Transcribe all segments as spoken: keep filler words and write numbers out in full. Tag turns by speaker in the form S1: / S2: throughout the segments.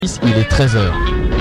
S1: Il est treize heures.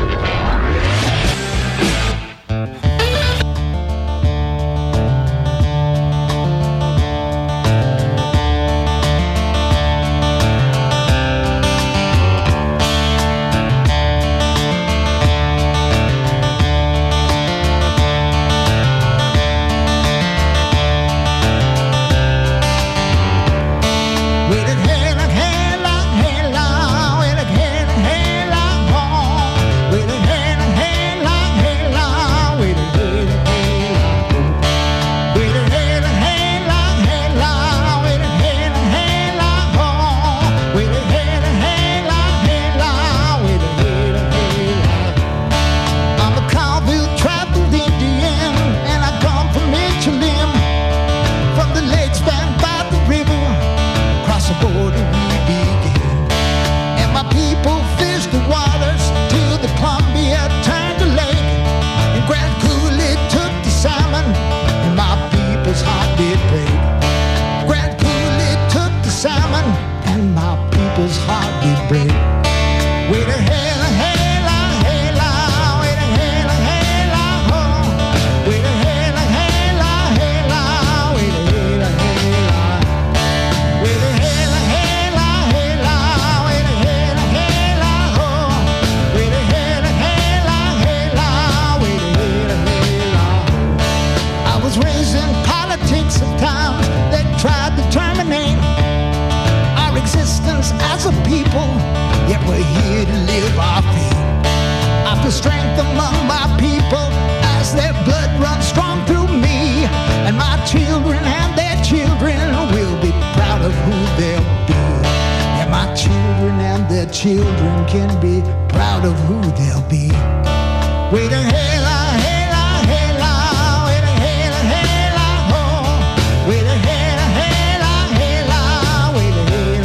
S2: Children can be proud of who they'll be. Way to hell, hell, hell, way to hell, hell, ho. Way to hell, hell, hell, way to hell,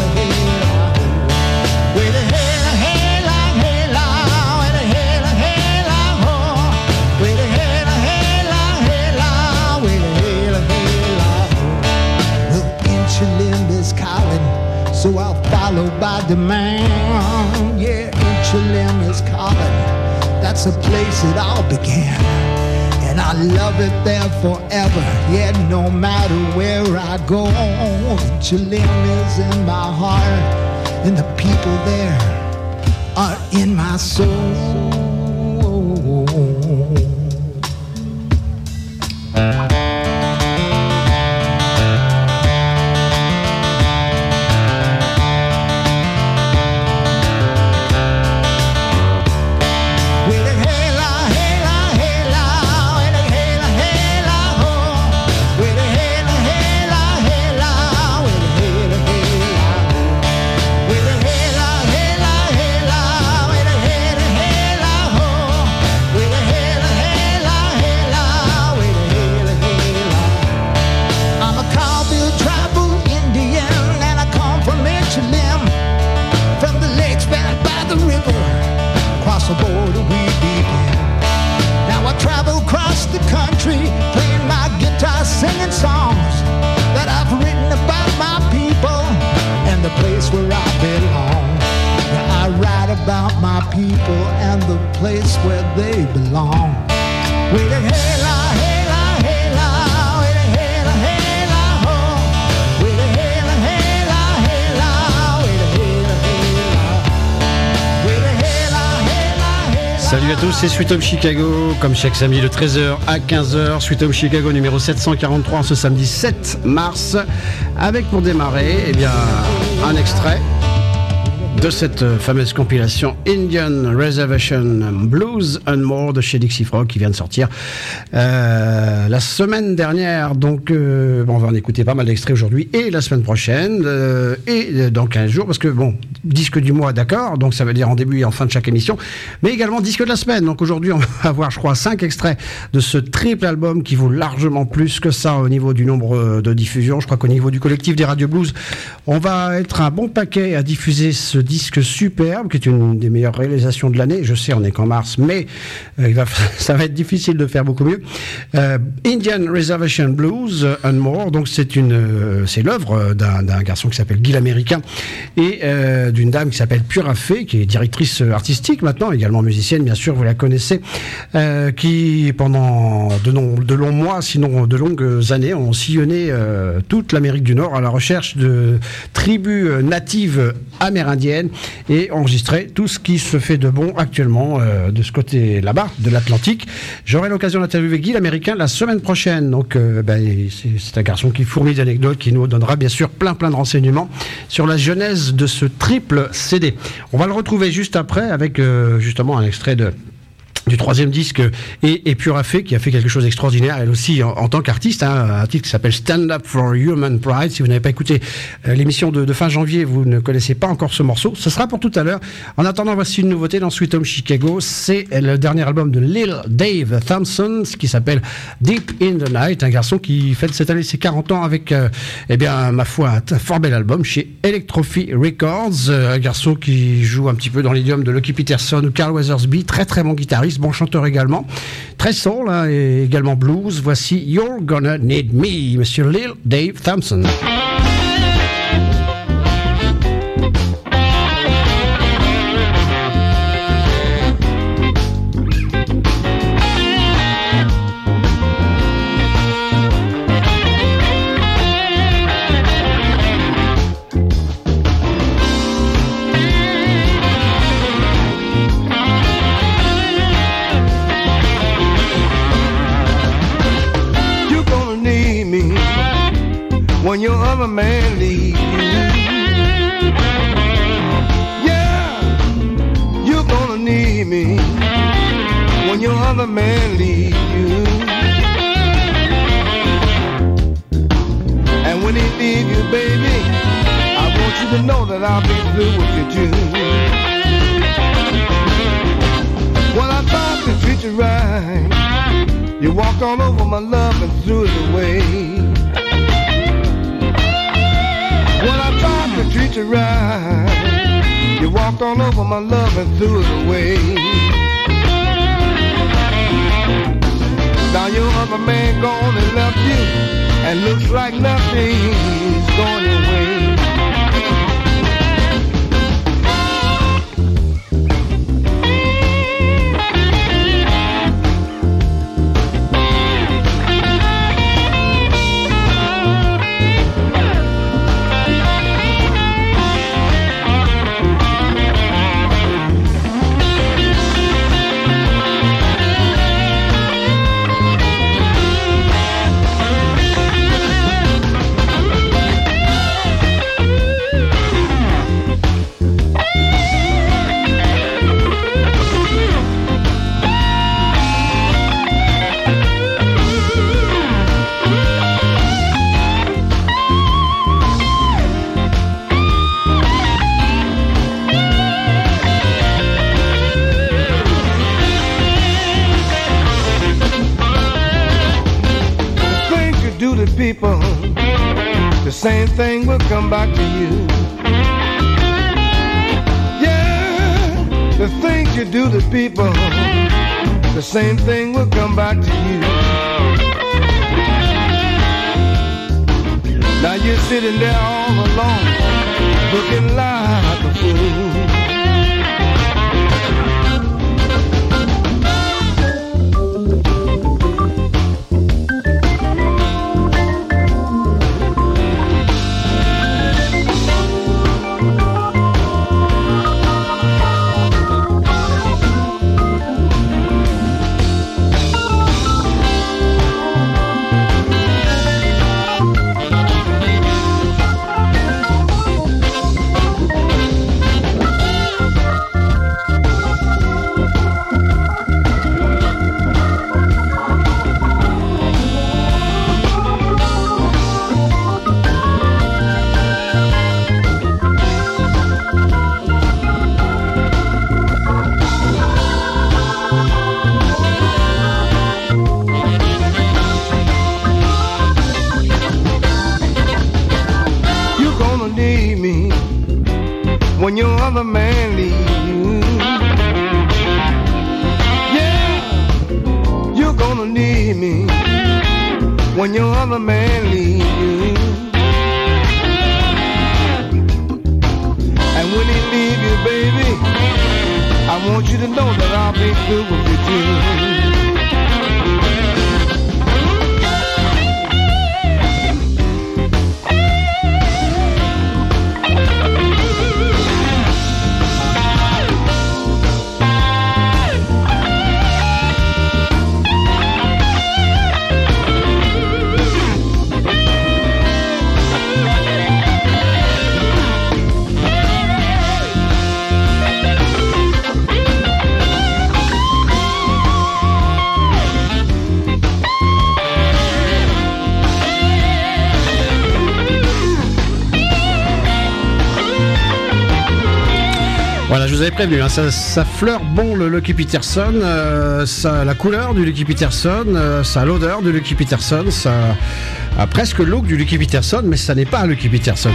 S2: hell, way to hell, hell, hell, way to hell, hell, ho. Way to hell, hell, hell, way to hell, hell. The insulin is calling, so I'll follow by demand. Yeah, Inchilem is calling. That's the place it all began. And I love it there forever. Yeah, no matter where I go, Inchilem is in my heart. And the people there are in my soul.
S3: Salut à tous, c'est Sweet Home Chicago, comme chaque samedi de treize heures à quinze heures. Sweet Home Chicago numéro sept cent quarante-trois ce samedi sept mars, avec pour démarrer eh bien, un extrait de cette fameuse compilation Indian Reservation Blues and More de chez Dixie Frog qui vient de sortir euh, la semaine dernière. Donc euh, bon, on va en écouter pas mal d'extraits aujourd'hui et la semaine prochaine euh, et dans quinze jours parce que bon, disque du mois d'accord, donc ça veut dire en début et en fin de chaque émission, mais également disque de la semaine. Donc aujourd'hui on va avoir je crois cinq extraits de ce triple album qui vaut largement plus que ça au niveau du nombre de diffusions. Je crois qu'au niveau du collectif des Radio Blues on va être un bon paquet à diffuser ce disque superbe, qui est une des meilleures réalisations de l'année. Je sais, on est qu'en mars, mais euh, il va, ça va être difficile de faire beaucoup mieux. Euh, Indian Reservation Blues and More, donc c'est une, euh, c'est l'œuvre d'un, d'un garçon qui s'appelle Guy l'Américain et euh, d'une dame qui s'appelle Pura Fé, qui est directrice artistique maintenant, également musicienne, bien sûr, vous la connaissez, euh, qui pendant de, non, de longs mois, sinon de longues années, ont sillonné euh, toute l'Amérique du Nord à la recherche de tribus natives amérindiennes et enregistré tout ce qui se fait de bon actuellement euh, de ce côté là-bas, de l'Atlantique. J'aurai l'occasion d'interviewer Guy l'Américain la semaine prochaine. Donc, euh, ben, c'est, c'est un garçon qui fourmille d'anecdotes, qui nous donnera bien sûr plein plein de renseignements sur la genèse de ce triple C D. On va le retrouver juste après avec euh, justement un extrait de du troisième disque et, et Pura Fé, qui a fait quelque chose d'extraordinaire elle aussi en, en tant qu'artiste, hein, un titre qui s'appelle Stand Up for Human Pride. Si vous n'avez pas écouté euh, l'émission de, de fin janvier, vous ne connaissez pas encore ce morceau, ce sera pour tout à l'heure. En attendant, voici une nouveauté dans Sweet Home Chicago, c'est le dernier album de Lil Dave Thompson qui s'appelle Deep in the Night, un garçon qui fête cette année ses quarante ans avec euh, eh bien ma foi un fort bel album chez Electrophy Records, euh, un garçon qui joue un petit peu dans l'idiome de Lucky Peterson ou Carl Weathersby, très très bon guitariste, bon chanteur également, très soul hein, et également blues. Voici You're Gonna Need Me, Monsieur Lil Dave Thompson.
S2: When your other man leaves you, yeah, you're gonna need me. When your other man leaves you, and when he leaves you, baby, I want you to know that I'll be through with you too. Well, I tried to treat you right, you walked all over my love and threw it away. Well, I tried to treat you right, you walked all over my love and threw it away. Now your other man gone and left you, and looks like nothing's going your way. People, the same thing will come back to you. Yeah, the things you do to people, the same thing will come back to you. Now you're sitting there all alone, looking like a fool.
S1: when your other man leaves you. And when he leaves you, baby, I want you to know that I'll be through with you too.
S3: Voilà, je vous avais prévenu, hein, ça, ça fleure bon le Lucky Peterson, euh, ça a la couleur du Lucky Peterson, euh, ça a l'odeur du Lucky Peterson, ça a presque le look du Lucky Peterson, mais ça n'est pas un Lucky Peterson.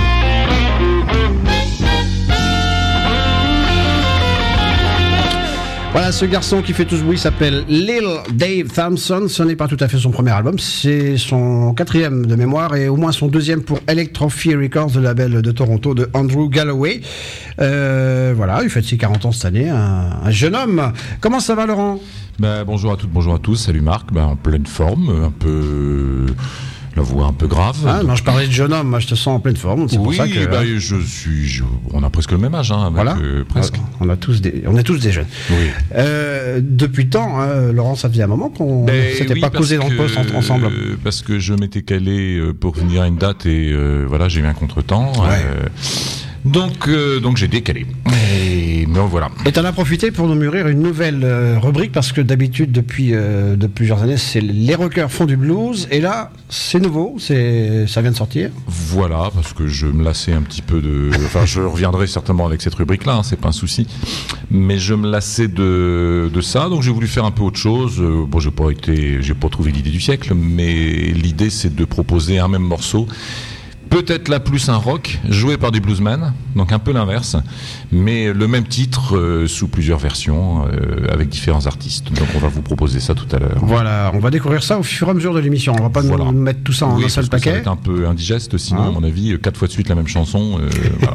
S3: Voilà, ce garçon qui fait tout ce bruit s'appelle Lil Dave Thompson. Ce n'est pas tout à fait son premier album, c'est son quatrième de mémoire et au moins son deuxième pour Electrophy Records, le label de Toronto de Andrew Galloway. Euh, voilà, il fête ses quarante ans cette année, un, un jeune homme. Comment ça va, Laurent ?
S4: Ben, bonjour à toutes, bonjour à tous, salut Marc, ben, en pleine forme, un peu... la voix un peu grave.
S3: Ah, donc... Non, je parlais de jeune homme, moi je te sens en pleine forme. C'est
S4: oui,
S3: pour ça que,
S4: bah, je suis. Je... On a presque le même âge, hein, avec,
S3: voilà.
S4: euh, presque.
S3: On a tous des, on est tous des jeunes.
S4: Oui.
S3: Euh, depuis le temps, hein, Laurent, ça faisait un moment qu'on
S4: ben,
S3: s'était
S4: oui,
S3: pas causé dans le poste
S4: que,
S3: ensemble.
S4: Euh, parce que je m'étais calé pour venir à une date et euh, voilà, j'ai eu un contretemps.
S3: Ouais.
S4: Euh, donc, euh, donc j'ai décalé. Et mais voilà.
S3: Et t'en as profité pour nous mûrir une nouvelle euh, rubrique parce que d'habitude depuis euh, de plusieurs années c'est les rockers font du blues et là c'est nouveau, c'est ça vient de sortir.
S4: Voilà, parce que je me lassais un petit peu de. Enfin, je reviendrai certainement avec cette rubrique-là, hein, c'est pas un souci. Mais je me lassais de de ça, donc j'ai voulu faire un peu autre chose. Euh, bon, j'ai pas été, j'ai pas trouvé l'idée du siècle, mais l'idée c'est de proposer un même morceau. Peut-être là plus un rock, joué par des bluesmen, donc un peu l'inverse, mais le même titre euh, sous plusieurs versions, euh, avec différents artistes. Donc on va vous proposer ça tout à l'heure.
S3: Voilà, on va découvrir ça au fur et à mesure de l'émission. On va pas
S4: voilà.
S3: nous mettre tout ça en
S4: oui,
S3: un seul
S4: parce que
S3: paquet.
S4: Ça va être un peu indigeste, sinon ah. à mon avis, quatre fois de suite la même chanson. Euh, voilà.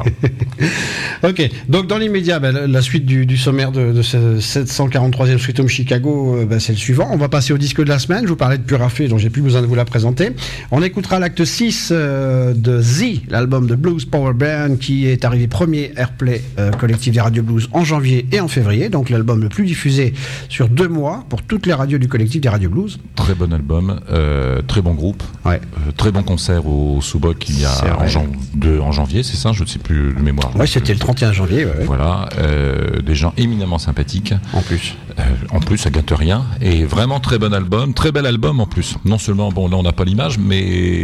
S3: Ok, donc dans l'immédiat, bah, la suite du, du sommaire de, de ce sept cent quarante-troisième Sweet Home Chicago, bah, c'est le suivant. On va passer au disque de la semaine. Je vous parlais de Pure Affair, donc j'ai plus besoin de vous la présenter. On écoutera l'acte six euh, de Z, l'album de Blues Power Band qui est arrivé premier Airplay euh, collectif des radios blues en janvier et en février, donc l'album le plus diffusé sur deux mois pour toutes les radios du collectif des radios blues.
S4: Très bon album, euh, très bon groupe,
S3: ouais.
S4: euh, très bon concert au Soubok il y a en, jan- de, en janvier, c'est ça, je ne sais plus de mémoire.
S3: Oui, c'était le trente et un janvier. Ouais, ouais.
S4: Voilà, euh, des gens éminemment sympathiques.
S3: En plus.
S4: Euh, en plus, ça gâte rien. Et vraiment très bon album, très bel album en plus. Non seulement, bon là on n'a pas l'image, mais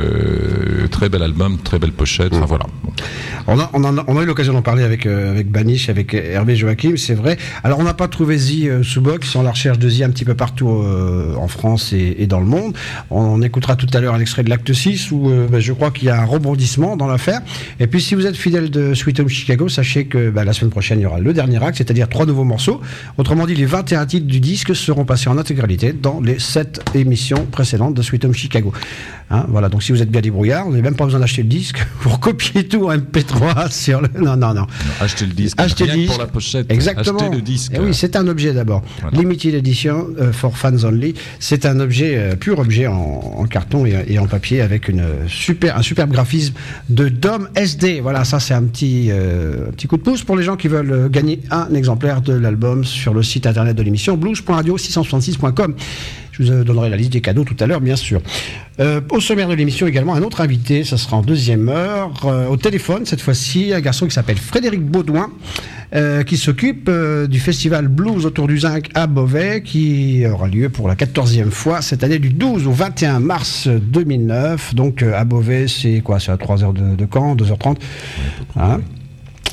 S4: euh, très bel album, très belle pochette, enfin, voilà. Bon.
S3: On a, on, a, on a eu l'occasion d'en parler avec, euh, avec Banish, avec Hervé Joachim, c'est vrai. Alors on n'a pas trouvé Z euh, sous box, ils sont à la recherche de Z un petit peu partout euh, en France et, et dans le monde. On, on écoutera tout à l'heure un extrait de l'acte six où euh, bah, je crois qu'il y a un rebondissement dans l'affaire. Et puis si vous êtes fidèle de Sweet Home Chicago, sachez que bah, la semaine prochaine il y aura le dernier acte, c'est-à-dire trois nouveaux morceaux. Autrement dit, les vingt et un titres du disque seront passés en intégralité dans les sept émissions précédentes de Sweet Home Chicago. Hein, voilà, donc si vous êtes bien débrouillard, vous n'avez même pas besoin d'acheter le disque pour copier tout en M P trois sur le... Non, non, non. non
S4: achetez le disque.
S3: Achetez
S4: rien
S3: le disque.
S4: Pour la pochette.
S3: Exactement.
S4: Achetez le disque.
S3: Et oui, c'est un objet d'abord. Voilà. Limited edition uh, for fans only. C'est un objet, euh, pur objet en, en carton et, et en papier avec une super, un superbe graphisme de Dom S D. Voilà, ça c'est un petit, euh, petit coup de pouce pour les gens qui veulent gagner un exemplaire de l'album sur le site internet de l'émission blues point radio six cent soixante-six point com. Je vous donnerai la liste des cadeaux tout à l'heure, bien sûr. Euh, au sommaire de l'émission également, un autre invité, ça sera en deuxième heure. Euh, au téléphone, cette fois-ci, un garçon qui s'appelle Frédéric Baudouin, euh, qui s'occupe euh, du festival Blues autour du Zinc à Beauvais, qui aura lieu pour la quatorzième fois cette année du douze au vingt et un mars deux mille neuf. Donc euh, à Beauvais, c'est quoi ? C'est à trois heures de, de Caen, deux heures trente. Hein ?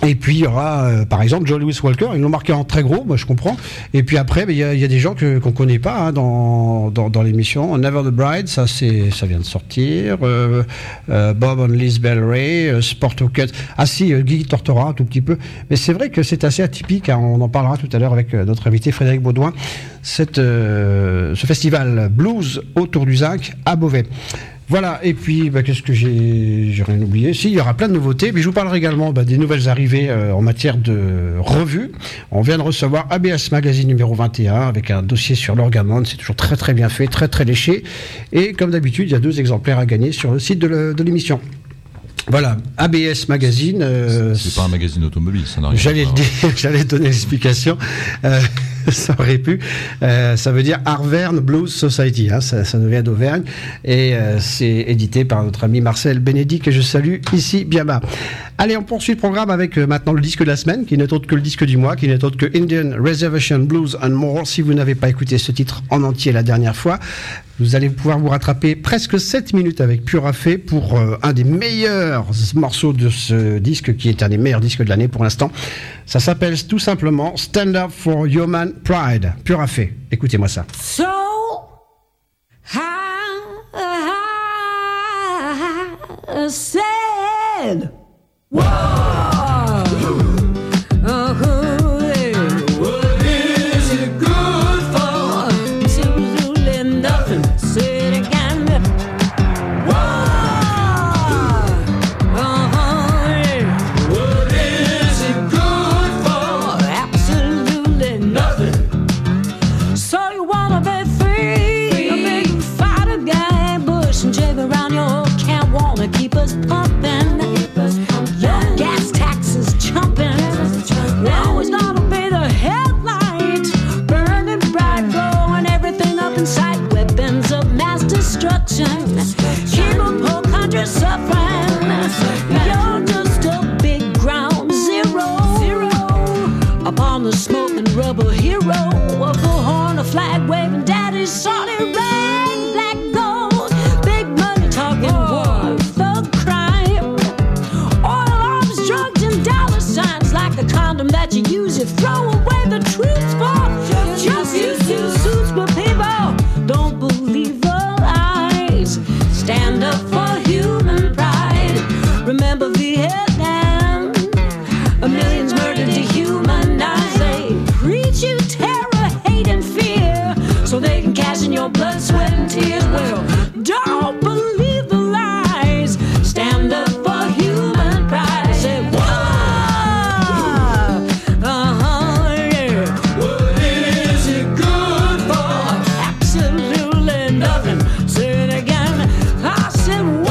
S3: Et puis il y aura euh, par exemple Joe Louis Walker, ils l'ont marqué en très gros, moi je comprends. Et puis après il y, y a des gens que, qu'on connaît pas hein, dans, dans, dans l'émission. Never the Bride, ça c'est ça vient de sortir. Euh, euh, Bob and Liz Bell Ray, euh, Sport Cut. Ah si, euh, Guy Tortora un tout petit peu. Mais c'est vrai que c'est assez atypique. Hein, on en parlera tout à l'heure avec euh, notre invité Frédéric Baudouin. Cette, euh, ce festival blues autour du zinc à Beauvais. Voilà, et puis bah, qu'est-ce que j'ai, j'ai rien oublié. Si, il y aura plein de nouveautés, mais je vous parlerai également bah, des nouvelles arrivées euh, en matière de revues. On vient de recevoir A B S Magazine numéro vingt et un avec un dossier sur l'orgamon, c'est toujours très très bien fait, très très léché. Et comme d'habitude, il y a deux exemplaires à gagner sur le site de, le, de l'émission. Voilà, A B S Magazine. Euh,
S4: c'est, c'est pas un magazine automobile, ça n'a rien
S3: j'allais à voir. Le dire, j'allais donner l'explication. Euh, ça aurait pu. Euh, ça veut dire Arverne Blues Society. Hein, ça, ça nous vient d'Auvergne et euh, c'est édité par notre ami Marcel Bénédicte que je salue ici bien bas. Allez, on poursuit le programme avec euh, maintenant le disque de la semaine, qui n'est autre que le disque du mois, qui n'est autre que Indian Reservation Blues and More. Si vous n'avez pas écouté ce titre en entier la dernière fois, vous allez pouvoir vous rattraper presque sept minutes avec Pure Affair pour euh, un des meilleurs morceaux de ce disque, qui est un des meilleurs disques de l'année pour l'instant. Ça s'appelle tout simplement Stand Up for Human Pride. Pure Affair. Écoutez-moi ça.
S5: So I, I said, whoa, what is it good for? Absolutely nothing. Say it again. Whoa, what is it good for? Absolutely nothing. So you wanna be free, a big fighter guy, Bush and Jay around your camp wanna keep us pumping. Your gas taxes jumping. Now it's gonna be the headlight, burning bright, blowing everything up in sight. Weapons of mass destruction, keep a whole country suffering. You're just a big ground zero, zero upon the smoking rubber hero of a horn, a flag waving daddy's Saudi rain, black gold, big money talking war, thug crime, oil arms, drugs and dollar signs, like a condom that you use, you throw away the truth for. Just use two suits, but people don't believe the lies. Stand up for human pride. Remember Vietnam, a millions murdered, dehumanized. They preach you terror, hate and fear, so they can cash in your blood, sweat and tears. Well, don't believe the lies. Stand up for human pride. Say, whoa, uh-huh, yeah. What is it good for? Absolutely nothing. Say it again. I said, whoa,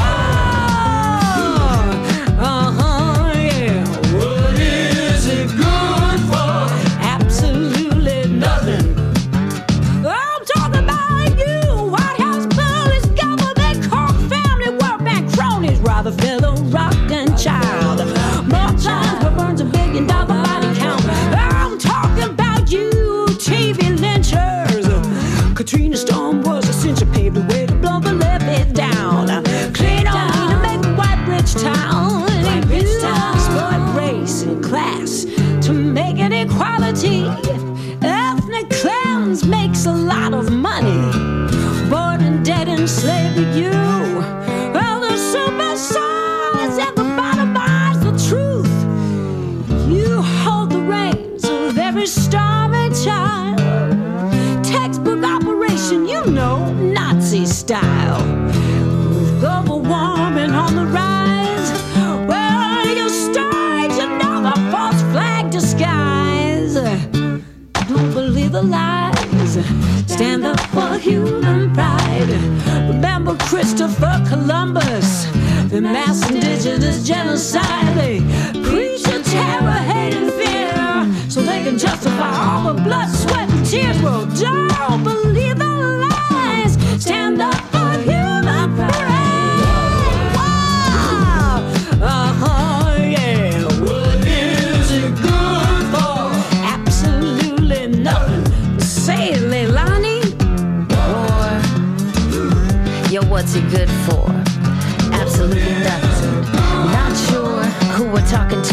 S5: uh-huh, yeah. What is it good for? Absolutely nothing. I'm talking about you, White House bullies, government, corp, family, World Bank cronies, Rockefeller, rockin' child. More times but burns a billion dollar body count. I'm talking about you, T V lynchers. Katrina Storm was a cincher, paved the way to blow the levee down. Clean on to make a white rich town. You exploit race and class to make it equality. Ethnic cleanse makes a lot of money. Born and dead enslaved you. Well, the super stars at the bottom lies the truth. You hold the reins of every starving child. Textbook operation, you know, Nazi style. With global warming on the rise, well, you stage another false flag disguise. Don't believe the lies. Stand up for human pride. Remember Christopher Columbus, the mass indigenous genocide. They preach a terror, hate and fear, so they can justify all the blood, sweat and tears. Well, don't believe the lies. Stand up for human pride. Wow. Uh-huh, yeah. What is it good for? Absolutely nothing. Say it, Leilani. Or, yo, what's it good for? Absolutely nothing. Not sure who we're talking to.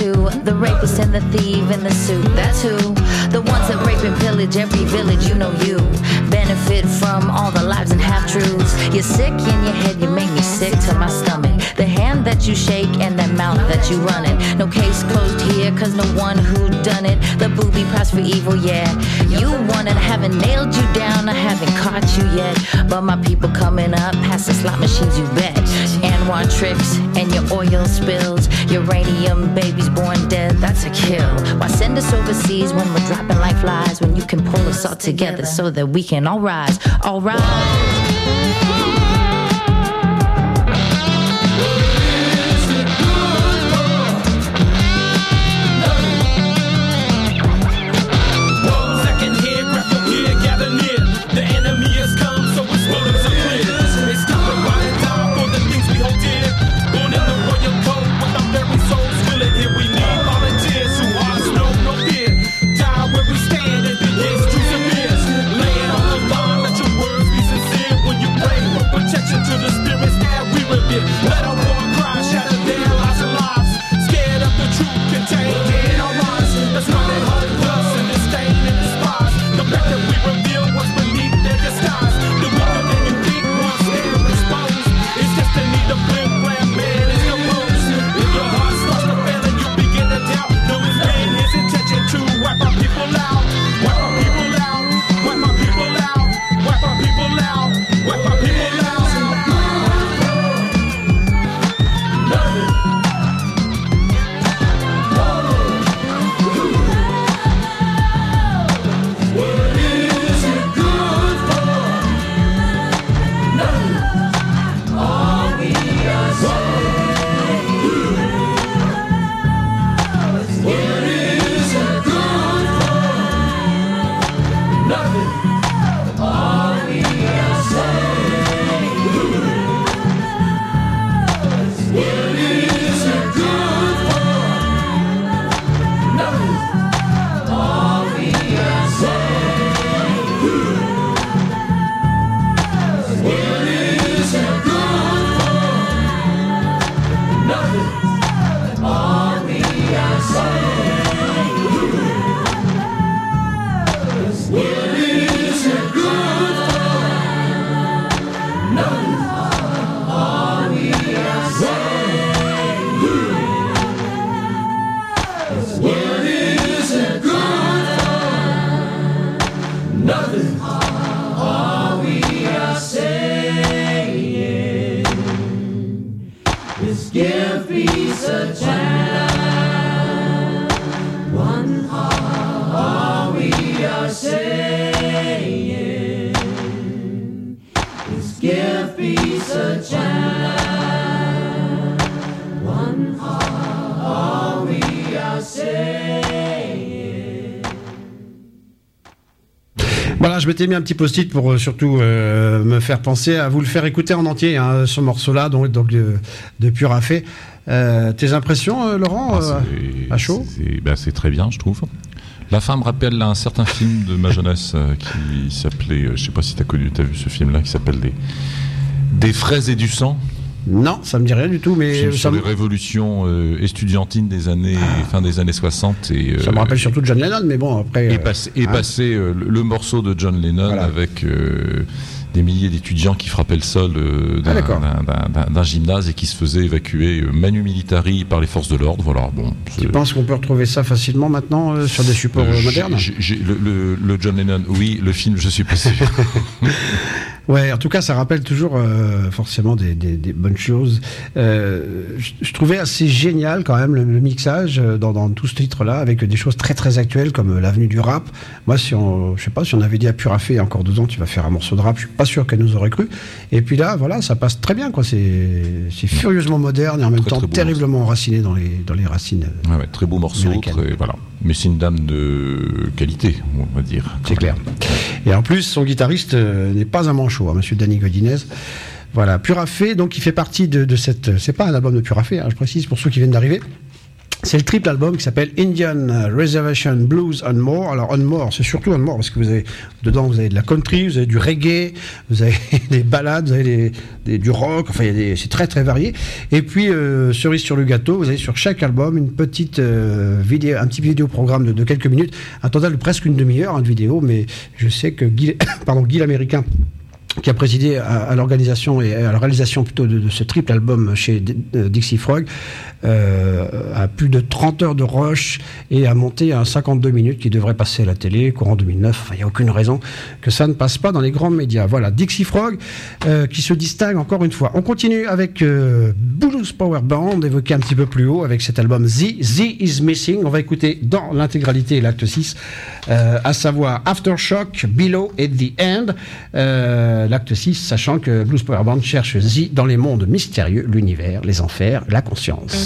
S6: The rapist and the thief in the suit, that's who. The ones that rape and pillage every village, you know you benefit from all the lies and half-truths. You're sick in your head, you make me sick to my stomach. The hand that you shake and that mouth that you run it. No case closed here, cause no one who done it. The booby prize for evil, yeah. You won it, I haven't nailed you down, I haven't caught you yet. But my people coming up past the slot machines, you bet. And one tricks and your oil spills. Uranium babies born dead, that's a kill. Why send us overseas when we're dropping like flies? When you can pull us all together so that we can all rise, all rise.
S3: Voilà, je m'étais mis un petit post-it pour euh, surtout euh, me faire penser à vous le faire écouter en entier, hein, ce morceau-là, donc, donc de, de Purafé. Euh, tes impressions, euh, Laurent,
S4: ah,
S3: euh, à chaud?
S4: C'est ben, c'est très bien, je trouve. La fin me rappelle un certain film de ma jeunesse euh, qui s'appelait, euh, je sais pas si tu as connu, tu as vu ce film-là, qui s'appelle des, des fraises et du sang.
S3: Non, ça me dit rien du tout, mais
S4: Film
S3: ça
S4: sur
S3: me...
S4: les révolutions euh, estudiantines des années ah. fin des années soixante et euh,
S3: ça me rappelle surtout John Lennon, mais bon après.
S4: Et
S3: euh,
S4: passé, et
S3: hein.
S4: passé euh, le, le morceau de John Lennon voilà. avec euh, des milliers d'étudiants qui frappaient le sol euh, d'un, ah, d'un, d'un, d'un gymnase et qui se faisaient évacuer euh, manu militari par les forces de l'ordre. Voilà. Bon.
S3: Tu penses qu'on peut retrouver ça facilement maintenant euh, sur des supports euh, modernes?
S4: j'ai, j'ai, le, le, le John Lennon, oui. Le film, je suis pas sûr.
S3: Ouais, en tout cas, ça rappelle toujours euh, forcément des, des, des bonnes choses. Euh, je, je trouvais assez génial quand même le, le mixage dans, dans tout ce titre-là, avec des choses très très actuelles comme l'avenue du rap. Moi, si on, je sais pas, si on avait dit à Purafé il y a encore deux ans, tu vas faire un morceau de rap, je suis pas sûr qu'elle nous aurait cru. Et puis là, voilà, ça passe très bien, quoi. C'est, c'est furieusement moderne et en même très, temps très terriblement morceau. enraciné dans les dans les racines.
S4: Ouais, ouais, très beau morceau, très, voilà. Mais c'est une dame de qualité, on va dire.
S3: C'est clair. Et en plus, son guitariste euh, n'est pas un manchot, hein, Monsieur Danny Godinez. Voilà, Purafé, donc il fait partie de, de cette. C'est pas un album de Purafé, hein, je précise pour ceux qui viennent d'arriver. C'est le triple album qui s'appelle Indian Reservation Blues and More. Alors on More, c'est surtout on More parce que vous avez dedans vous avez de la country, vous avez du reggae, vous avez des ballades, vous avez des, des, du rock. Enfin, il y a des, c'est très très varié. Et puis euh, cerise sur le gâteau, vous avez sur chaque album une petite euh, vidéo, un petit vidéo programme de, de quelques minutes, un total de presque une demi-heure hein, de vidéo. Mais je sais que Guy, pardon, Guy l'Américain, qui a présidé à, à l'organisation et à la réalisation plutôt de, de ce triple album chez D- euh, Dixie Frog, euh, a plus de trente heures de rush et a monté à cinquante-deux minutes qui devrait passer à la télé courant deux mille neuf. Enfin, il n'y a aucune raison que ça ne passe pas dans les grands médias. Voilà, Dixie Frog euh, qui se distingue encore une fois. On continue avec euh, Blues Power Band, évoqué un petit peu plus haut avec cet album Z, Z is Missing. On va écouter dans l'intégralité l'acte six, euh, à savoir Aftershock, Below et The End. Euh, l'acte six, sachant que Blues Power Band cherche Z dans les mondes mystérieux, l'univers, les enfers, la conscience.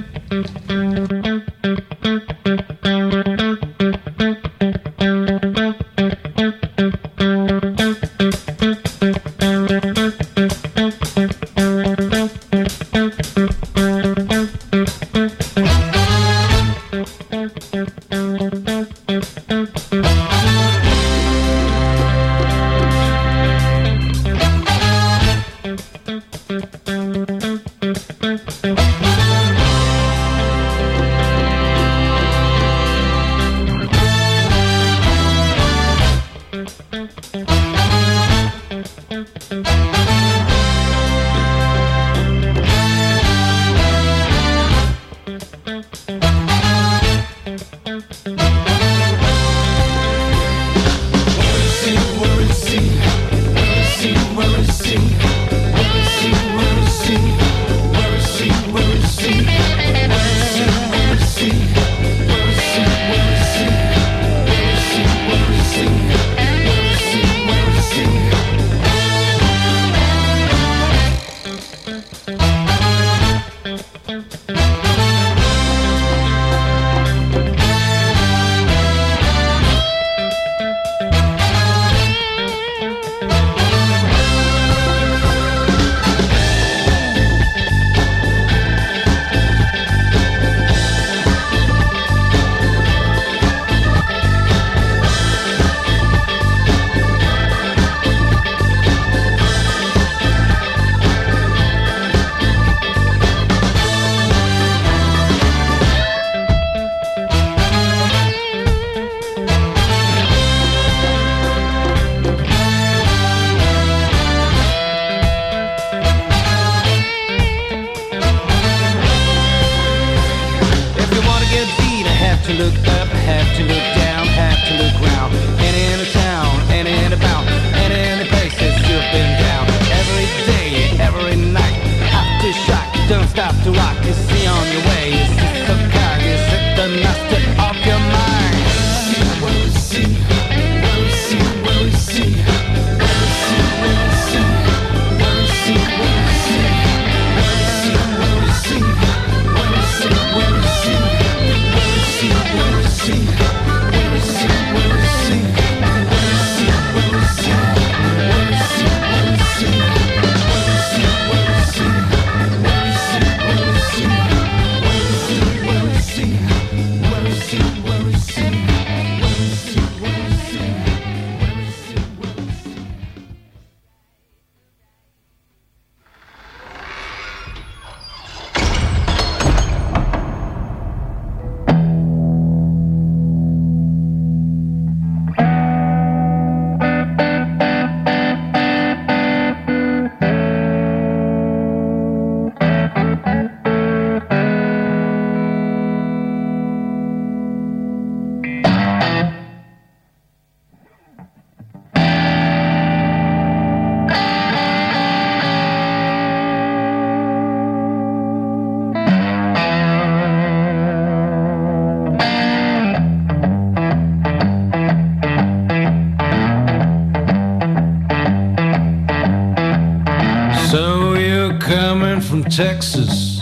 S1: Texas,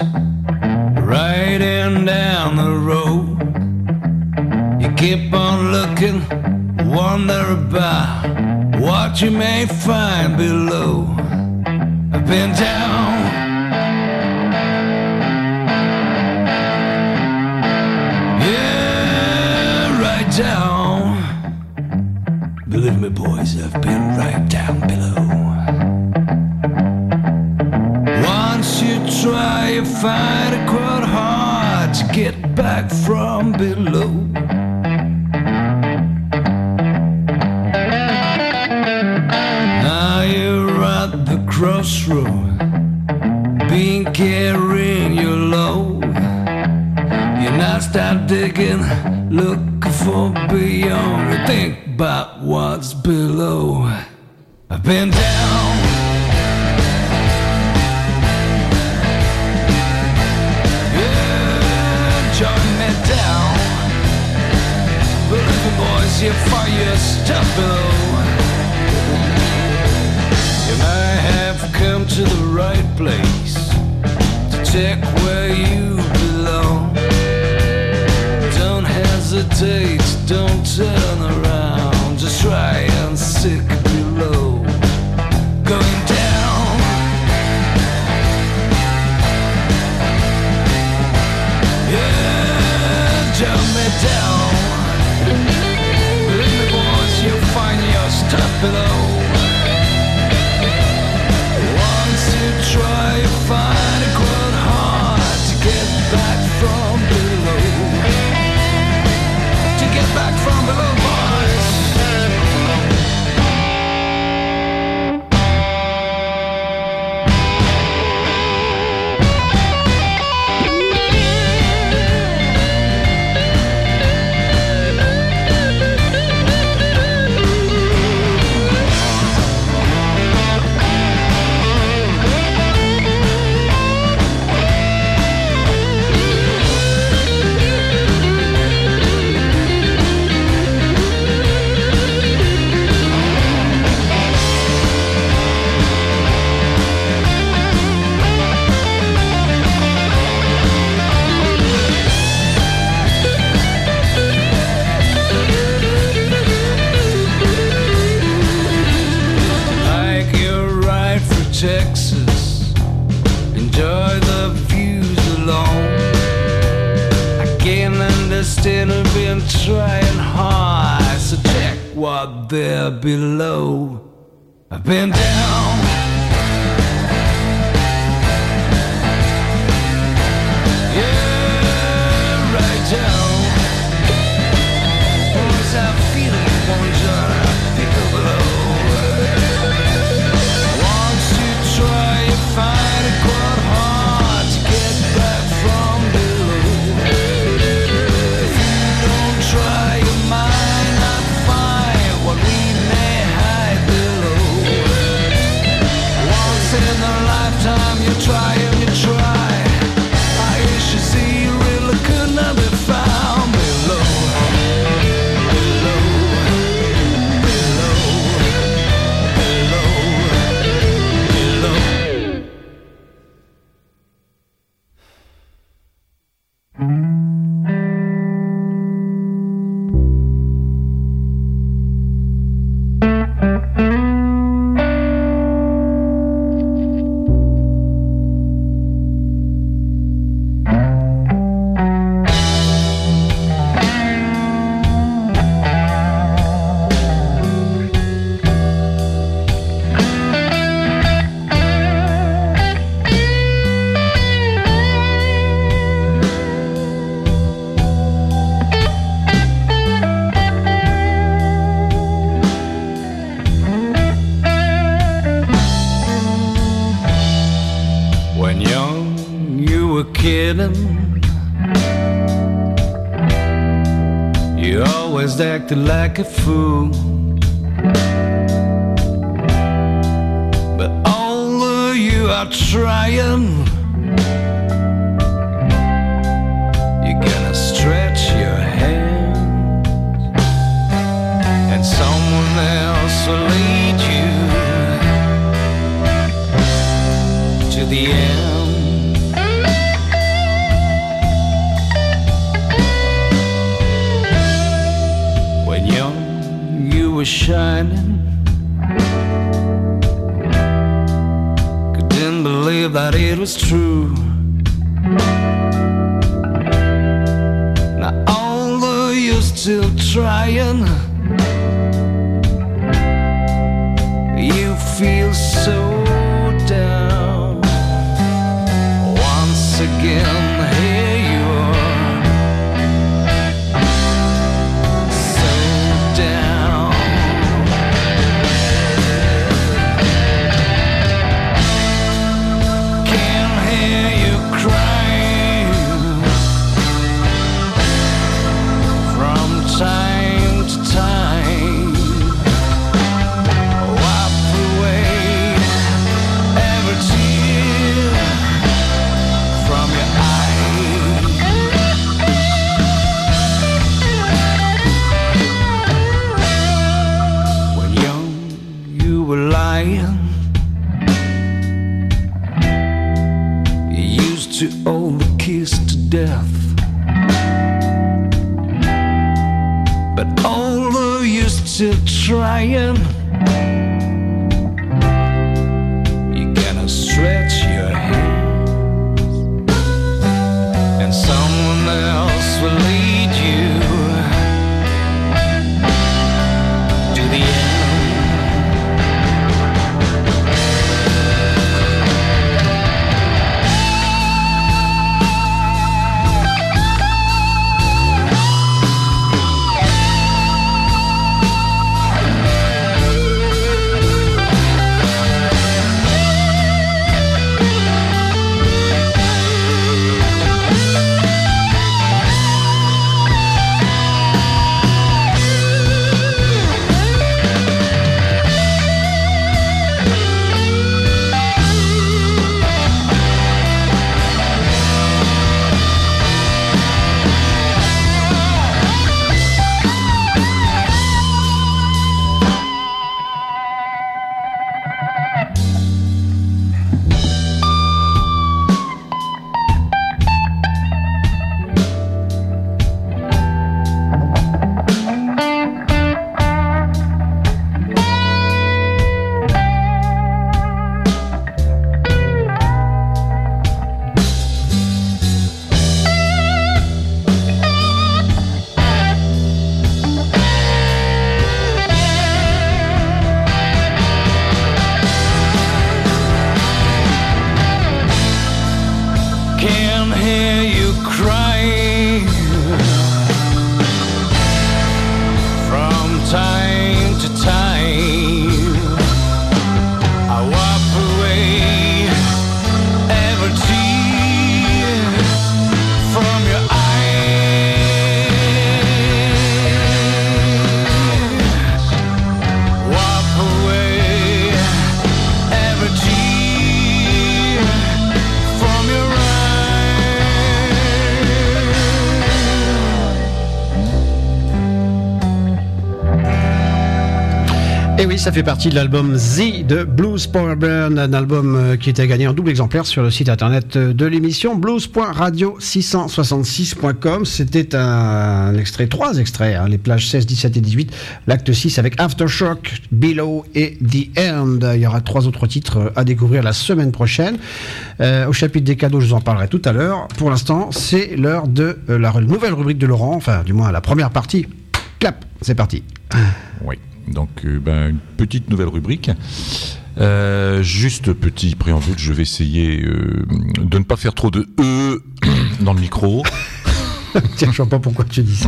S1: riding down the road. You keep on looking, wonder about what you may find below. I've been down, Believe me, boys, I've been right down below. Once you try, you find it quite hard to get back from below. Now you're at the crossroad, being carrying your load. You now start digging, looking for beyond. You think about what's below. I've been down, yeah, join me down. Believe me, boys, you find your stuff below. You might have come to the right place to check where you belong. Don't hesitate, don't turn around, just try and stick below. Going down, yeah, jump me down. Believe me, boys, you'll find your stuff below. Once you try, you find it quite hard to get back from below. Get back from below, boys. Texas, enjoy the views alone. I can't understand, I've been trying hard, so check what there below. I've been down, yeah, right down. What's that feeling, won't you people below? Try to find it quite hard to get back from below. If you don't try, you might not find what we may hide below. Once in a lifetime, you try and you try. I guess you see, you really could not be found below. Below, below, below. When young, you were kidding. You always acted like a fool. But although you are trying, you're gonna stretch your hands, and someone else will lead you to the end. When young, you were shining. Couldn't believe that it was true. Now although you're still trying, old a kiss to death. But although you're still trying, you gotta stretch your hands, and someone else will lead you to the end. Can hear you crying from time to time. I wipe away every tear from your eyes. Wipe away every tear from your eyes.
S3: Et oui, ça fait partie de l'album Z de Blues Power Burn, un album euh, qui était gagné en double exemplaire sur le site internet de l'émission blues point radio six cent soixante-six point com. C'était un, un extrait, trois extraits, hein, les plages seize, dix-sept et dix-huit, l'acte six avec Aftershock, Below et The End. Il y aura trois autres titres à découvrir la semaine prochaine. Euh, au chapitre des cadeaux, je vous en parlerai tout à l'heure. Pour l'instant, c'est l'heure de euh, la nouvelle rubrique de Laurent, enfin du moins la première partie. Clap, c'est parti.
S4: Oui. Donc, euh, ben, une petite nouvelle rubrique. Euh, juste petit préambule, je vais essayer euh, de ne pas faire trop de E dans le micro.
S3: Tiens, je vois pas pourquoi tu dis ça.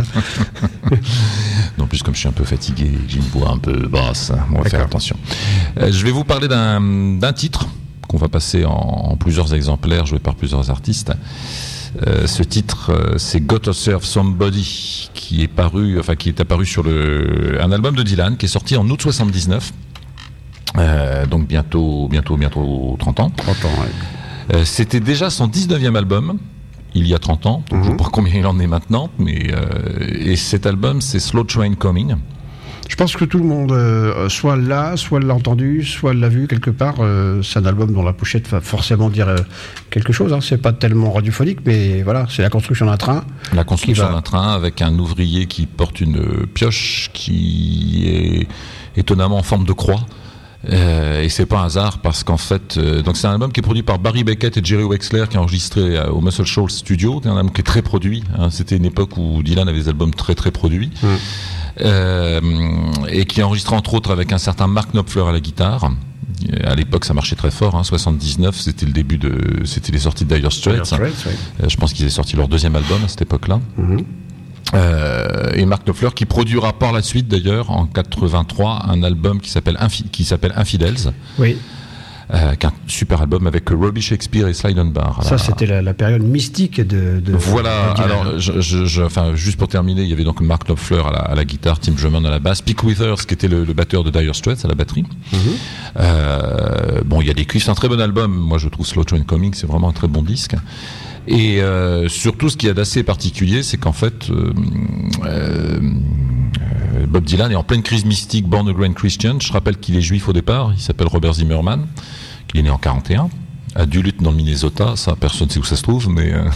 S4: Non plus, comme je suis un peu fatigué, j'ai une voix un peu basse, on va
S3: D'accord.
S4: faire attention. Euh, je vais vous parler d'un, d'un titre qu'on va passer en, en plusieurs exemplaires, joué par plusieurs artistes. Euh, ce titre, euh, c'est Gotta Serve Somebody, qui est paru, enfin qui est apparu sur le, un album de Dylan, qui est sorti en août soixante-dix-neuf. Euh, donc bientôt, bientôt, bientôt trente ans.
S3: trente ans, ouais.
S4: Euh, c'était déjà son dix-neuvième album, il y a trente ans. Donc
S3: Mhm.
S4: je ne sais pas combien il en est maintenant, mais euh, et cet album, c'est Slow Train Coming.
S3: Je pense que tout le monde euh, soit l'a, soit l'a entendu, soit l'a vu quelque part. Euh, c'est un album dont la pochette va forcément dire euh, quelque chose. Hein. C'est pas tellement radiophonique, mais voilà, c'est la construction d'un train.
S4: La construction
S3: va-
S4: d'un train avec un ouvrier qui porte une pioche qui est étonnamment en forme de croix. Euh, et c'est pas un hasard parce qu'en fait, euh, donc c'est un album qui est produit par Barry Beckett et Jerry Wexler, qui est enregistré euh, au Muscle Shoals Studio. C'est un album qui est très produit. Hein. C'était une époque où Dylan avait des albums très très produits.
S3: Mmh.
S4: Euh, et qui est enregistré entre autres avec un certain Mark Knopfler à la guitare. À l'époque, ça marchait très fort. Hein. soixante-dix-neuf, c'était le début de, c'était les sorties de Dire Straits.
S3: Dire Straits, oui.
S4: Euh, je pense qu'ils avaient sorti leur deuxième album à cette époque-là.
S3: Mhm.
S4: Euh, et Mark Knopfler qui produira par la suite d'ailleurs en quatre-vingt-trois un album qui s'appelle Infi- qui s'appelle Infidels,
S3: Oui,
S4: euh, qui est un super album avec Robbie Shakespeare et Sly Dunbar.
S3: ça c'était la, la période mystique de. de
S4: Voilà,
S3: de Dylan.
S4: alors, je, je, je, enfin, juste pour terminer, il y avait donc Mark Knopfler à la, à la guitare, Tim Drummond à la basse, Pete Withers qui était le, le batteur de Dire Straits à la batterie.
S3: Mhm.
S4: Euh, bon, il y a des cuivres, c'est un très bon album. Moi, je trouve Slow Train Coming, c'est vraiment un très bon disque. Et euh, surtout, ce qu'il y a d'assez particulier, c'est qu'en fait, euh, euh, Bob Dylan est en pleine crise mystique, born again Christian. Je rappelle qu'il est juif au départ, il s'appelle Robert Zimmerman, qu'il est né en quarante et un. à Duluth dans le Minnesota, ça personne ne sait où ça se trouve, mais euh,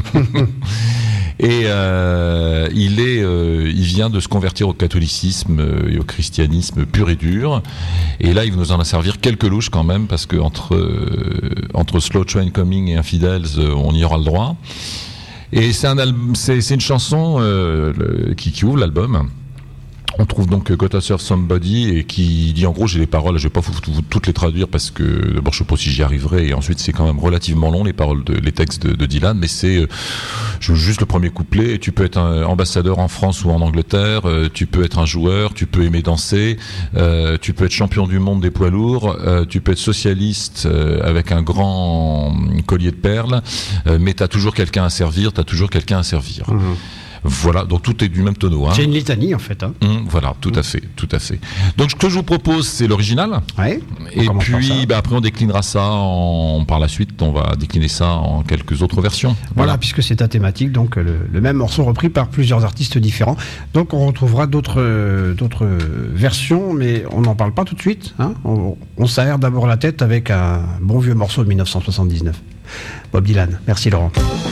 S4: et euh, il est, euh, il vient de se convertir au catholicisme euh, et au christianisme pur et dur, et là il nous en a servir quelques louches quand même, parce que entre euh, entre Slow Train Coming et Infidels, euh, on y aura le droit. Et c'est un album, c'est, c'est une chanson euh, le, qui, qui ouvre l'album. On trouve donc Gotta Serve Somebody, et qui dit en gros, j'ai les paroles, je vais pas vous, vous, toutes les traduire parce que d'abord je sais pas si j'y arriverai, et ensuite c'est quand même relativement long les paroles, de, les textes de, de Dylan, mais c'est je veux juste le premier couplet. Tu peux être un ambassadeur en France ou en Angleterre, euh, tu peux être un joueur, tu peux aimer danser, euh, tu peux être champion du monde des poids lourds, euh, tu peux être socialiste euh, avec un grand collier de perles, euh, mais t'as toujours quelqu'un à servir, t'as toujours quelqu'un à servir. Mmh. Voilà, donc tout est du même tonneau. Hein.
S3: C'est une litanie en fait. Hein.
S4: Mmh, voilà, tout mmh. à fait, tout à fait. Donc ce que je vous propose, c'est l'original.
S3: Ouais,
S4: et puis bah, après on déclinera ça en, par la suite, on va décliner ça en quelques autres versions.
S3: Voilà,
S4: voilà.
S3: Puisque c'est ta thématique, donc le, le même morceau repris par plusieurs artistes différents. Donc on retrouvera d'autres, euh, d'autres versions, mais on n'en parle pas tout de suite. Hein. On, on s'aère d'abord la tête avec un bon vieux morceau de dix-neuf cent soixante-dix-neuf. Bob Dylan. Merci Laurent.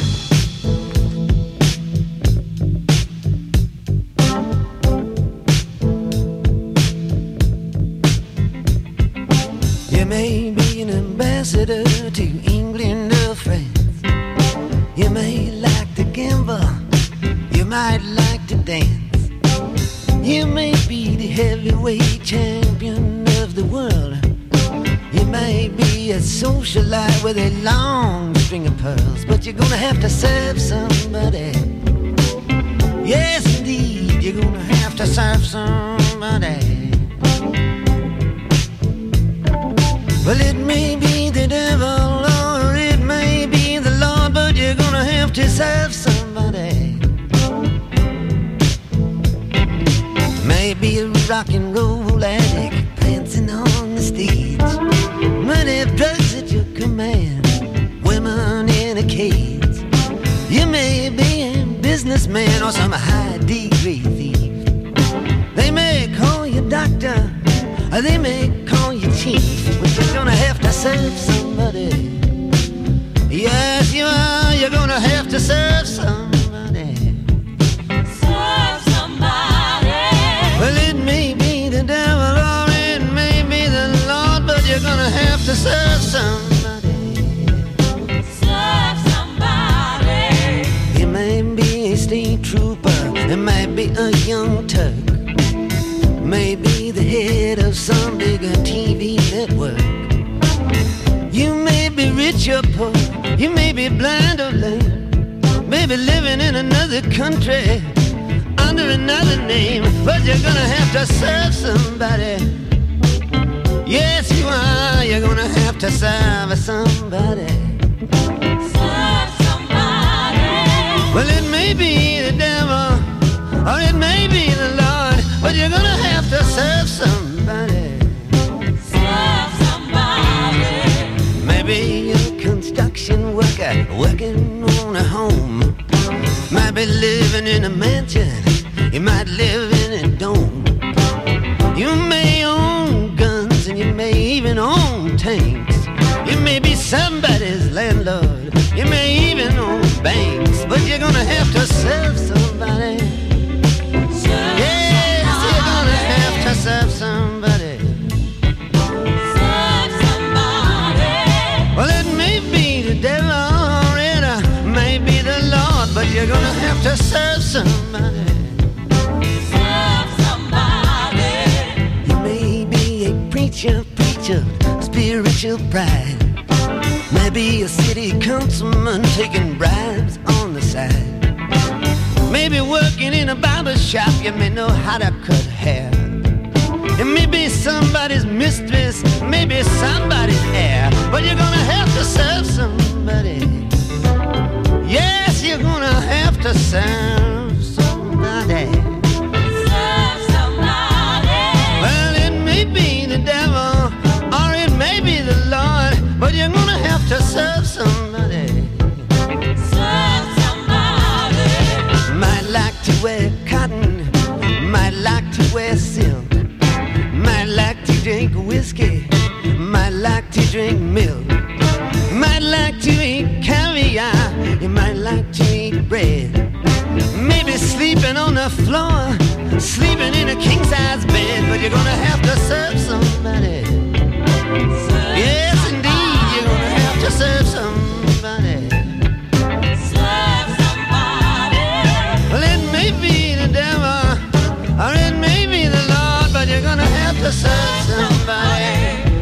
S7: To England or France, you may like to gamble, you might like to dance, you may be the heavyweight champion of the world, you may be a socialite with a long string of pearls, but you're gonna have to serve somebody. Yes indeed, you're gonna have to serve somebody. Well, it may be the devil or it may be the Lord, but you're gonna have to serve somebody. Maybe a rock and roll addict prancing on the stage, money, drugs at your command, women in a cage. You may be a businessman or some high degree thief. They may call you doctor, or they may call you chief, but you're gonna have to serve somebody. Yes, you are, you're gonna have to serve somebody.
S5: Serve somebody.
S7: Well, it may be the devil or it may be the Lord, but you're gonna have to serve somebody.
S5: Serve somebody.
S7: You may be a state trooper, it might be a young Turk, maybe the head of some bigger T V network. You may be rich or poor, you may be blind or lame, maybe living in another country under another name, but you're gonna have to serve somebody. Yes, you are, you're gonna have to serve somebody.
S5: Serve somebody.
S7: Well, it may be the devil or it may be the Lord, but you're gonna have to serve somebody.
S5: Serve somebody.
S7: Maybe you're a construction worker working on a home, might be living in a mansion, you might live in a dome. You may own guns and you may even own tanks. You may be somebody's landlord, you may even own banks, but you're gonna have to serve somebody.
S5: Serve
S7: Yes, you're gonna have to
S5: somebody.
S7: serve somebody.
S5: Serve somebody.
S7: Well, it may be the devil or it may be the Lord, but you're gonna have to serve somebody.
S5: Serve somebody.
S7: You may be a preacher, preacher, spiritual pride. Maybe a city councilman taking bribes on the side. Maybe working in a barber shop, you may know how to cut hair. It may be somebody's mistress, maybe somebody's heir, but you're gonna have to serve somebody. Yes, you're gonna have to serve somebody.
S5: Serve somebody.
S7: Well, it may be the devil or it may be the Lord, but you're gonna have to serve somebody.
S5: Serve somebody.
S7: Might like to wear cotton, might like to wear silk, might like to drink whiskey, might like to drink milk, might like to eat caviar, you might like to eat bread. Maybe sleeping on the floor, sleeping in a king-size bed, but you're gonna have to serve somebody. Yes, indeed, you're gonna have to serve somebody.
S5: Serve somebody.
S7: Well, it may be the devil, or it may be the Lord, but you're gonna have to serve somebody.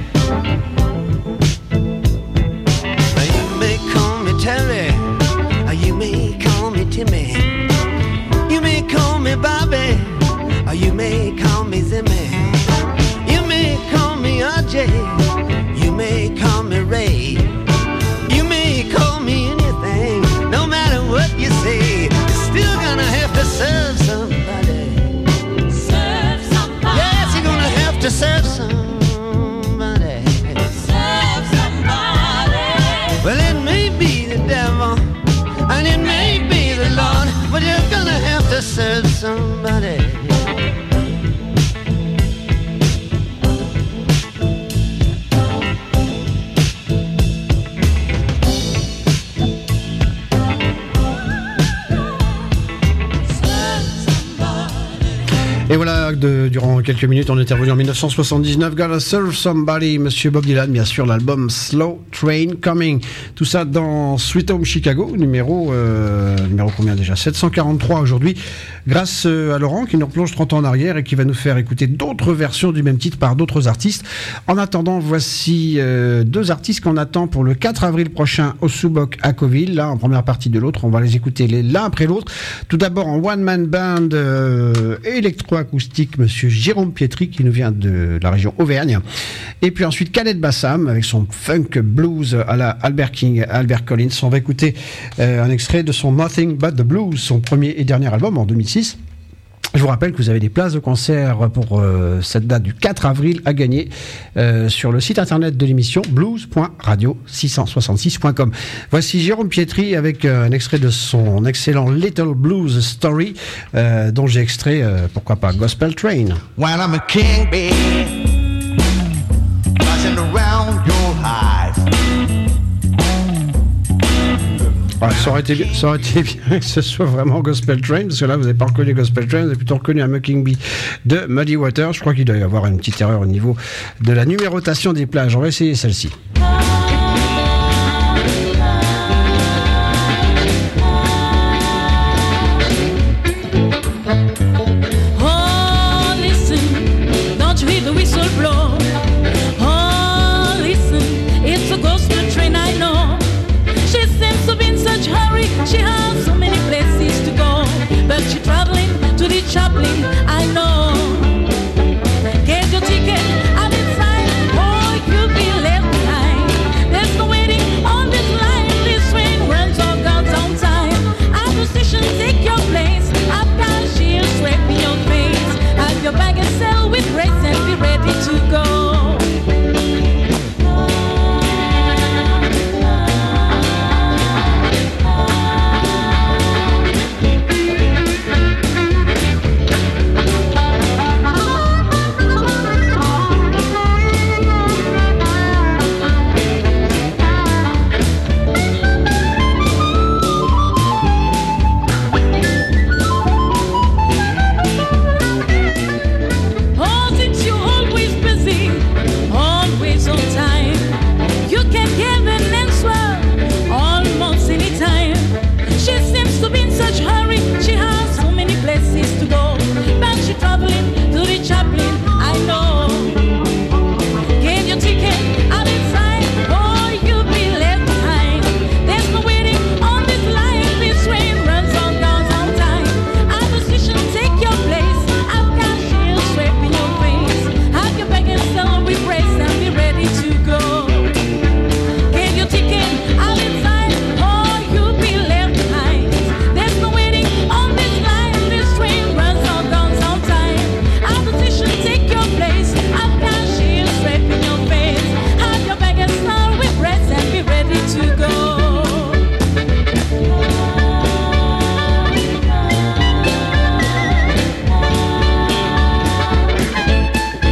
S7: Now, you may call me Terry, or you may call me Timmy. You may call me Bobby, or you may call me Zimmy. You may call me R J, you may call me Ray. You may call me anything, no matter what you say. You're still gonna have to serve somebody.
S5: Serve somebody.
S7: Yes, you're gonna have to serve somebody.
S5: Serve somebody.
S7: Well, it may be the devil, and it may be the Lord, but you're gonna have to serve somebody.
S3: Et voilà, de, durant quelques minutes, on est revenu en dix-neuf cent soixante-dix-neuf. Gotta Serve Somebody, Monsieur Bob Dylan, bien sûr, l'album Slow Train Coming. Tout ça dans Sweet Home Chicago, numéro, euh, numéro combien déjà sept cent quarante-trois aujourd'hui. Grâce à Laurent qui nous replonge trente ans en arrière et qui va nous faire écouter d'autres versions du même titre par d'autres artistes. En attendant, voici euh, deux artistes qu'on attend pour le quatre avril prochain au Subok à Coville. Là, en première partie de l'autre, on va les écouter les, l'un après l'autre. Tout d'abord en one-man band euh, électroacoustique, Monsieur Jérôme Pietri qui nous vient de la région Auvergne. Et puis ensuite Khaled Bassam avec son funk blues à la Albert King, Albert Collins. On va écouter euh, un extrait de son Nothing But The Blues, son premier et dernier album en deux mille six. Je vous rappelle que vous avez des places de concert pour euh, cette date du quatre avril à gagner euh, sur le site internet de l'émission blues point radio six cent soixante-six point com. Voici Jérôme Pietri avec euh, un extrait de son excellent Little Blues Story euh, dont j'ai extrait, euh, pourquoi pas, Gospel Train.
S2: When I'm a king bee, buzzing around your hive.
S3: Ouais, ça, aurait été, bien- ça aurait été bien que ce soit vraiment Gospel Train, parce que là, vous n'avez pas reconnu Gospel Train, vous avez plutôt reconnu un Mucking Bee de Muddy Waters. Je crois qu'il doit y avoir une petite erreur au niveau de la numérotation des plages. On va essayer celle-ci.
S5: Oh, listen, don't you hear the whistle blow? Oh, listen, it's a gospel train, I know. She seems to be in such hurry, she has so many places to go. But she's traveling to the Chaplin, I know. Get your ticket, I'm inside, or you'll be left behind. There's no waiting on this line, this train runs all God's on time. At the station, take your place, I've got shield swept in your face. Have your bag and sell with grace and be ready to go. Oh, since you're always busy, always on time, you can give an answer almost any time. She seems to be in such hurry, she has so many places to go. But she's traveling to the Chaplin, I know. Get your ticket, I'm inside, or you'll be left behind. There's no waiting on this line, this train runs on down on time. At the station, take your place, I've got shield swept in your face. Have your bag and sell with grace and be ready to go. Get your ticket, I'm inside, or you'll be left behind. There's no waiting on this line, this train runs on down on time. At the station, take your place, I've got shield swept in your face. Have your bag and sell with grace and be ready to go.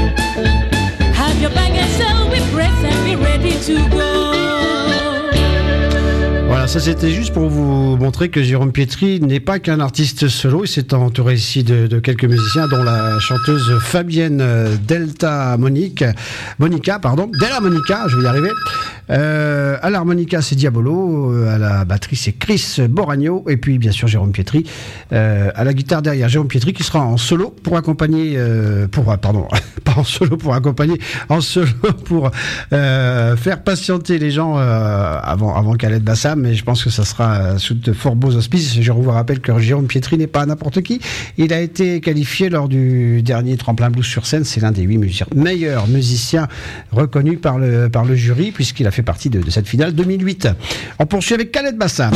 S5: Have your bag and sell with grace and be ready to go.
S3: ça c'était juste pour vous montrer que Jérôme Pietri n'est pas qu'un artiste solo, il s'est entouré ici de, de quelques musiciens, dont la chanteuse Fabienne Delta Monique, Monica, pardon, Della Monica, je vais y arriver. Euh, à l'harmonica c'est Diabolo, à la batterie c'est Chris Boragno, et puis bien sûr Jérôme Pietri euh, à la guitare derrière. Jérôme Pietri qui sera en solo pour accompagner, euh, pour pardon, pas en solo pour accompagner, en solo pour euh, faire patienter les gens euh, avant avant Khaled Bassam, mais je pense que ça sera sous de fort beaux auspices. Je vous rappelle que Jérôme Pietri n'est pas n'importe qui. Il a été qualifié lors du dernier Tremplin Blues sur scène. C'est l'un des huit musiciens, meilleurs musiciens reconnus par le par le jury, puisqu'il a fait partie de, de cette finale deux mille huit. On poursuit avec Khaled Bassam.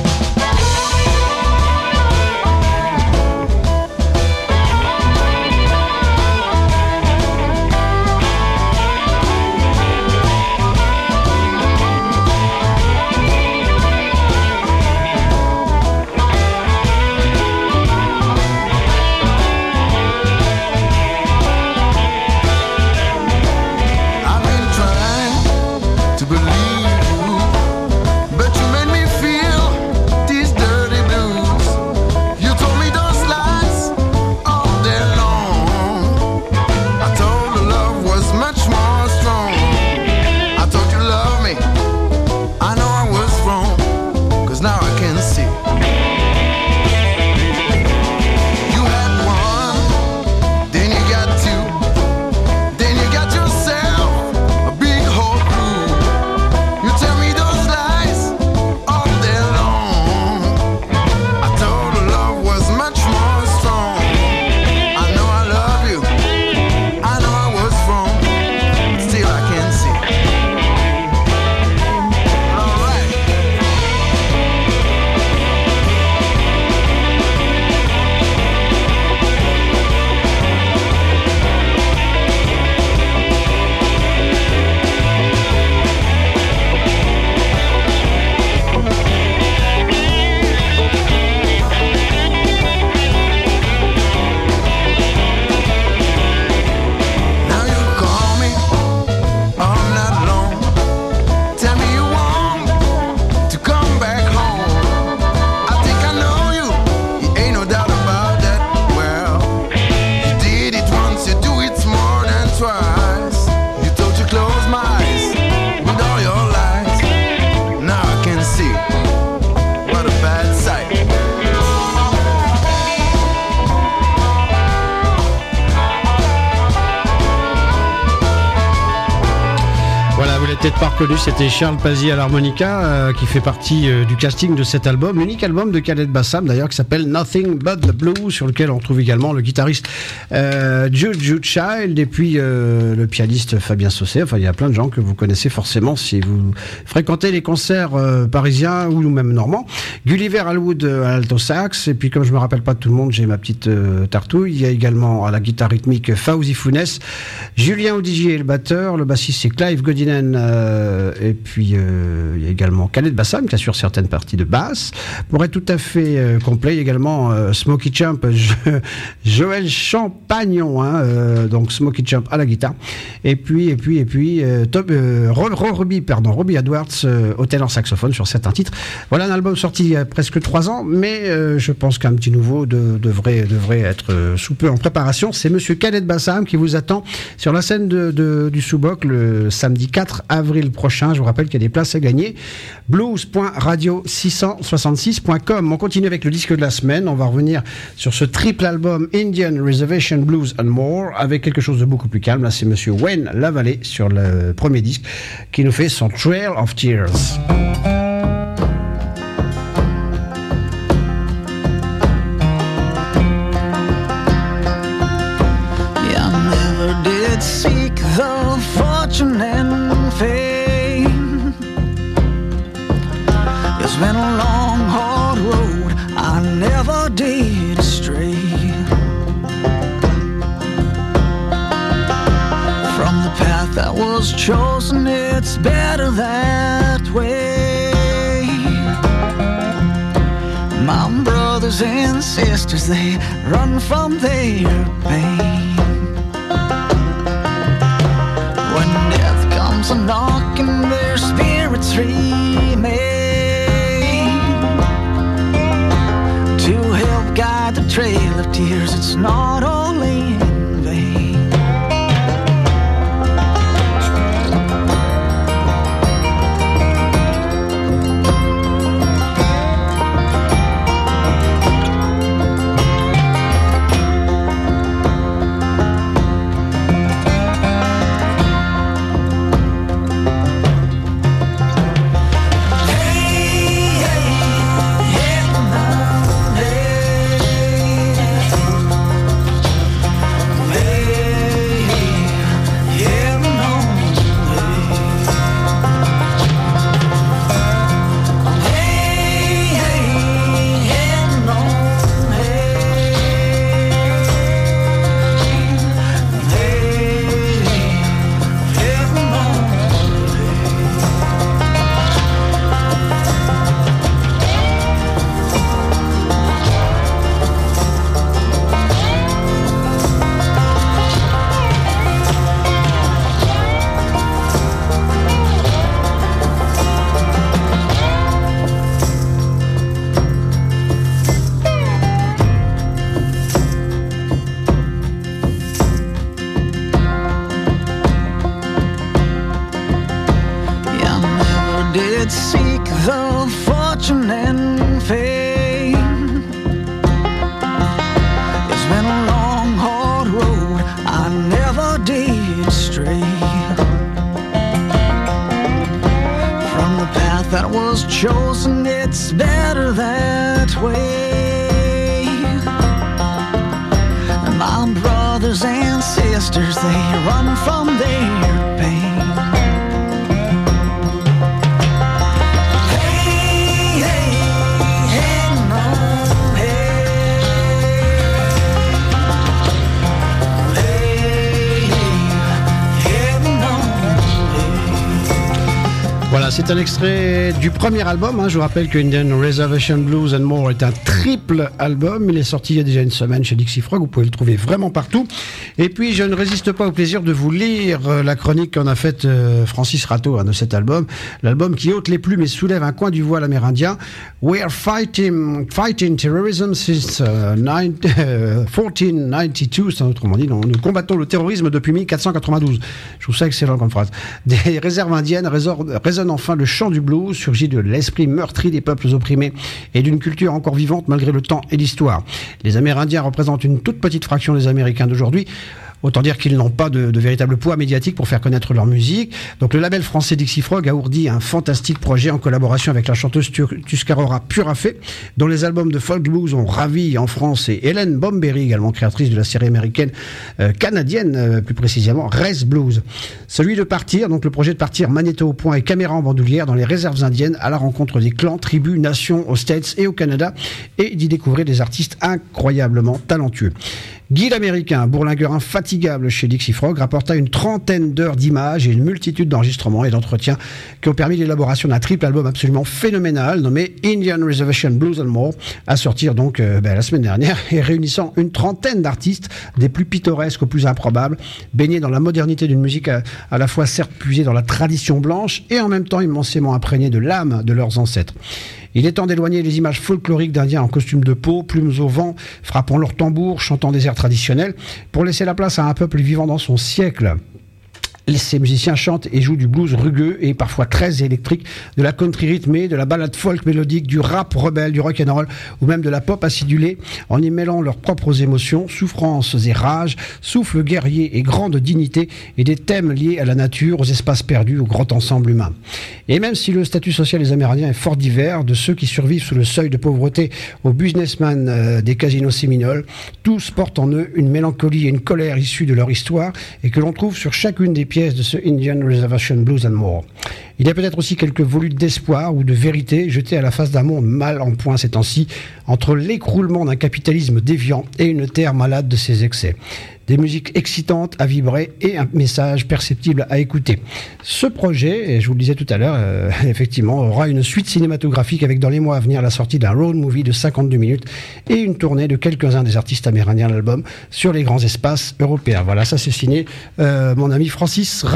S3: Peut-être pas reconnu, c'était Charles Pazzi à l'harmonica euh, qui fait partie euh, du casting de cet album, l'unique album de Khaled Bassam d'ailleurs qui s'appelle Nothing But The Blues, sur lequel on trouve également le guitariste euh, Juju Child et puis euh, le pianiste Fabien Saucet. Enfin il y a plein de gens que vous connaissez forcément si vous fréquentez les concerts euh, parisiens ou même normands. Gulliver Alwood à l'alto sax, et puis comme je me rappelle pas de tout le monde, j'ai ma petite euh, tartouille. Il y a également à la guitare rythmique Fawzi Founès, Julien Audigier le batteur, le bassiste c'est Clive Godinen. Euh, et puis euh, il y a également Khaled Bassam qui assure certaines parties de basse. Pour être tout à fait euh, complet, il y a également euh, Smokey Chump, jo- Joël Champagnon, hein, euh, donc Smokey Chump à la guitare. Et puis et puis et puis euh, Top, euh, Robbie, pardon, Robbie Edwards euh, au ténor saxophone sur certains titres. Voilà un album sorti il y a presque trois ans, mais euh, je pense qu'un petit nouveau de, devrait devrait être euh, sous peu en préparation. C'est Monsieur Khaled Bassam qui vous attend sur la scène de, de, du Sous-Boc le samedi quatre avril prochain. Je vous rappelle qu'il y a des places à gagner. blues point radio six cent soixante-six point com. On continue avec le disque de la semaine. On va revenir sur ce triple album Indian Reservation Blues and More avec quelque chose de beaucoup plus calme. Là, c'est Monsieur Wayne Lavallée sur le premier disque qui nous fait son Trail of Tears.
S8: Yeah, I never did seek the fortune and fame. It's been a long, hard road. I never did stray from the path that was chosen. It's better that way. My brothers and sisters, they run from their pain. When death comes a knocking, their spirits remain. at the trail of tears, it's not only in vain. Seek the fortune and fame. It's been a long, hard road, I never did stray from the path that was chosen. It's better that way. And my brothers and sisters, they run from their pain.
S3: Voilà, c'est un extrait du premier album. Hein. Je vous rappelle que Indian Reservation Blues and More est un triple album. Il est sorti il y a déjà une semaine chez Dixie Frog. Vous pouvez le trouver vraiment partout. Et puis, je ne résiste pas au plaisir de vous lire la chronique qu'en a faite Francis Rato hein, de cet album. L'album qui ôte les plumes et soulève un coin du voile amérindien. We are fighting, fighting terrorism since uh, nine, uh, fourteen ninety-two. C'est autrement dit, nous combattons le terrorisme depuis mille quatre cent quatre-vingt-douze. Je trouve ça excellent comme phrase. Des réserves indiennes résonnent enfin le chant du blues, surgit de l'esprit meurtri des peuples opprimés et d'une culture encore vivante malgré le temps et l'histoire. Les Amérindiens représentent une toute petite fraction des Américains d'aujourd'hui. Autant dire qu'ils n'ont pas de, de véritable poids médiatique pour faire connaître leur musique. Donc le label français Dixie Frog a ourdi un fantastique projet en collaboration avec la chanteuse Tuscarora Purafé, dont les albums de folk blues ont ravi en France, et Hélène Bomberry, également créatrice de la série américaine euh, canadienne, euh, plus précisément Race Blues. Celui de partir, donc le projet de partir magnéto au point et caméra en bandoulière dans les réserves indiennes à la rencontre des clans, tribus, nations aux States et au Canada, et d'y découvrir des artistes incroyablement talentueux. Guy l'Américain, bourlingueur infatigable chez Dixie Frog, rapporta une trentaine d'heures d'images et une multitude d'enregistrements et d'entretiens qui ont permis l'élaboration d'un triple album absolument phénoménal nommé Indian Reservation Blues and More, à sortir donc euh, ben, la semaine dernière, et réunissant une trentaine d'artistes, des plus pittoresques aux plus improbables, baignés dans la modernité d'une musique à, à la fois certes puisée dans la tradition blanche et en même temps immensément imprégnée de l'âme de leurs ancêtres. Il est temps d'éloigner les images folkloriques d'Indiens en costume de peau, plumes au vent, frappant leurs tambours, chantant des airs traditionnels, pour laisser la place à un peuple vivant dans son siècle. Ces musiciens chantent et jouent du blues rugueux et parfois très électrique, de la country rythmée, de la ballade folk mélodique, du rap rebelle, du rock'n'roll ou même de la pop acidulée, en y mêlant leurs propres émotions, souffrances et rages, souffle guerrier et grande dignité, et des thèmes liés à la nature, aux espaces perdus, au grand ensemble humain. Et même si le statut social des Amérindiens est fort divers, de ceux qui survivent sous le seuil de pauvreté aux businessmen euh, des casinos séminoles, tous portent en eux une mélancolie et une colère issues de leur histoire et que l'on trouve sur chacune des pièces de ce Indian Reservation Blues and More. Il y a peut-être aussi quelques volutes d'espoir ou de vérité jetés à la face d'un monde mal en point ces temps-ci, entre l'écroulement d'un capitalisme déviant et une terre malade de ses excès. Des musiques excitantes à vibrer et un message perceptible à écouter. Ce projet, et je vous le disais tout à l'heure, euh, effectivement, aura une suite cinématographique avec dans les mois à venir la sortie d'un road movie de cinquante-deux minutes et une tournée de quelques-uns des artistes amérindiens de l'album sur les grands espaces européens. Voilà, ça c'est signé euh, mon ami Francis